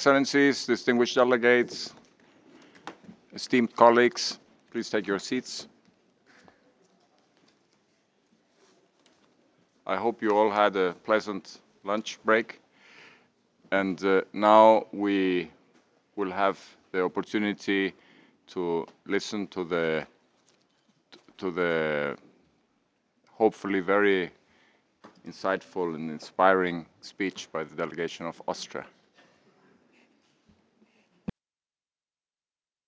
Excellencies, distinguished delegates, esteemed colleagues, please take your seats. I hope you all had a pleasant lunch break. And now we will have the opportunity to listen to the hopefully very insightful and inspiring speech by the delegation of Austria.